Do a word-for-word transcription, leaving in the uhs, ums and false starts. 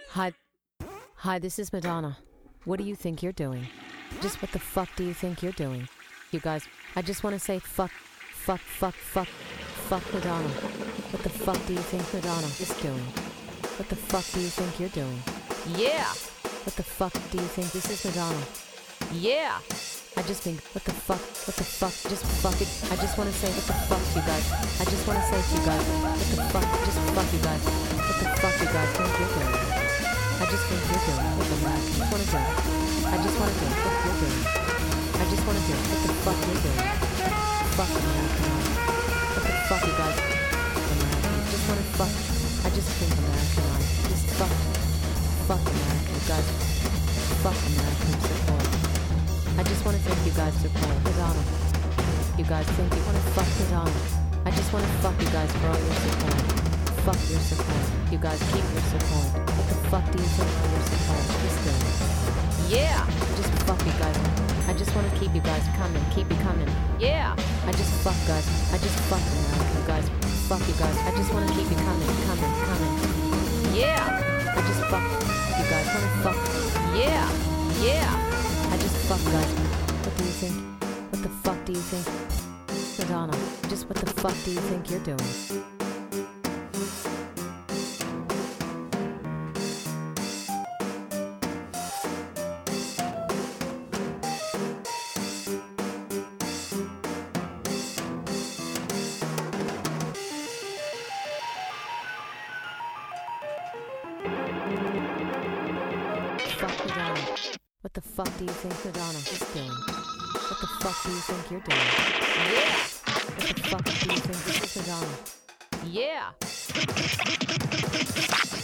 Hi. Hi, this is Madonna. What do you think you're doing? Just what the fuck do you think you're doing? You guys, I just want to say fuck, fuck, fuck, fuck, fuck Madonna. What the fuck do you think Madonna is doing? What the fuck do you think you're doing? Yeah! What the fuck do you think this is Madonna? Yeah! I just think, what the fuck, what the fuck, just fuck it. I just want to say what the fuck, you guys. I just want to say to you guys, what the fuck, just fuck you guys. What the fuck you guys think you're doing? I just think you're doing what the fuck you want to do. I just want to do what you're doing. I just want to do what the fuck you're doing. Fuck America. What the fuck you guys, America. Just want to fuck. I just think American life. Just fuck. Fuck America, you guys. Fuck American support. I just want to thank you guys support Madonna. You guys think you want to fuck Madonna. I just want to fuck you guys for all your support. Fuck your support. You guys keep your support. What the fuck do you think for your support is doing? Yeah! Just fuck you guys. I just want to keep you guys coming. Keep you coming. Yeah! I just fuck guys. I just fuck America, you guys. Fuck you guys. I just want to keep you coming. Coming. Coming. Yeah! I just fuck you guys. Want to fuck. Yeah! Yeah! I just fuck guys. What do you think? What the fuck do you think? Madonna, just what the fuck do you think you're doing? Fuck Madonna. What the fuck do you think Madonna is doing? What the fuck do you think you're doing? Yeah! What the fuck do you think this is Madonna? Yeah!